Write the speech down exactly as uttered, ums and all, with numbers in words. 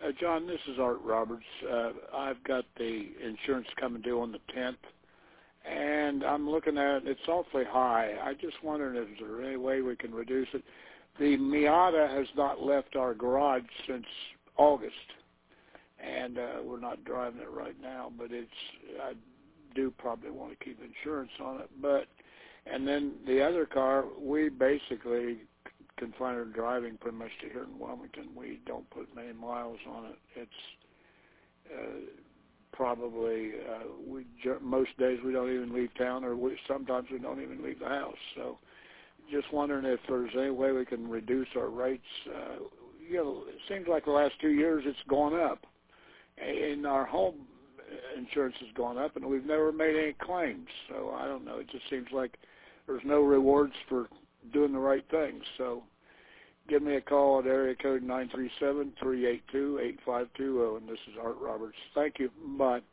Uh, John, this is Art Roberts. Uh, I've got the insurance coming due on the tenth, and I'm looking at it. It's awfully high. I just wondered if there's any way we can reduce it. The Miata has not left our garage since August, and uh, we're not driving it right now, but it's I do probably want to keep insurance on it. But and then the other car, we basically confine our driving pretty much to here in Wilmington. We don't put many miles on it. It's uh, probably uh, we most days we don't even leave town, or we, sometimes we don't even leave the house. So, just wondering if there's any way we can reduce our rates. Uh, you know, it seems like the last two years it's gone up, and our home insurance has gone up, and we've never made any claims. So I don't know. It just seems like there's no rewards for doing the right things. So give me a call at area code nine three seven, three eight two, eight five two zero, and this is Art Roberts. Thank you. Bye.